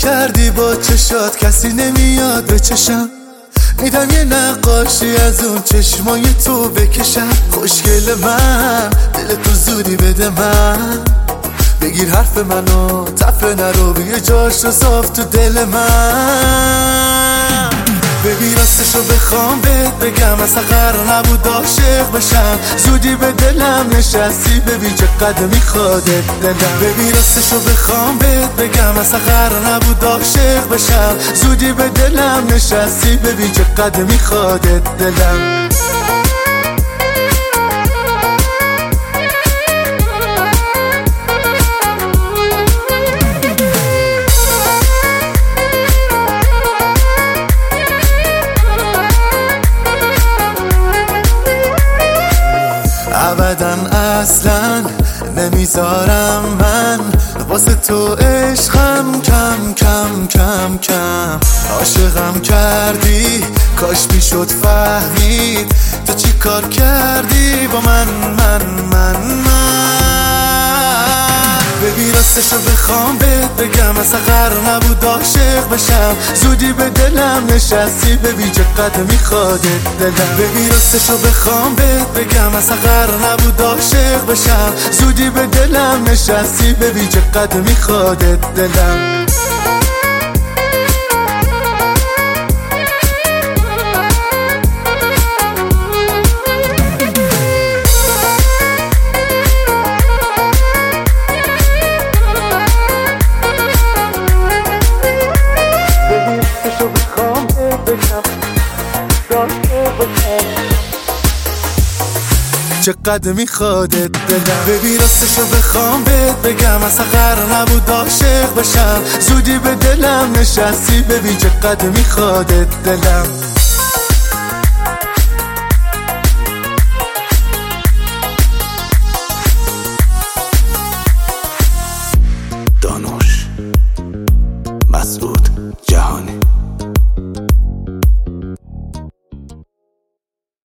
کردی با چشات کسی نمیاد به چشم میدم یه نقاشی از اون چشمای تو بکشم خوشگل من دل تو زودی بده من بگیر حرف منو تفره نرو بیا جاش رو صاف تو دل من ببین راستشو بخوام بهت بگم اصلا قرار نبود عاشق بشم زودی به دلم نشستی ببین چقدر میخوادت دلم ببین راستشو بخوام بهت بگم اصلا قرار نبود عاشق بشم زودی به دلم نشستی ببین چقدر میخوادت دلم ابداً اصلاً نمیذارم من واسه تو عشقم کم کم کم کم عاشقم کردی کاش میشد فهمید تو چی کار کردی با من ببین راستشو بخوام بهت بگم اصلا قرار نبود عاشق بشم زودی به دلم نشستی ببین چقدر میخوادت دلم ببین راستشو بخوام بهت بگم اصلا قرار نبود عاشق بشم زودی به دلم نشستی ببین چقدر میخوادت دلم چقدر میخوادت دلم ببین راستشو بخوام بهت بگم اصلا قرار نبود عاشق بشم زودی به دلم نشستی ببین چقدر میخوادت دلم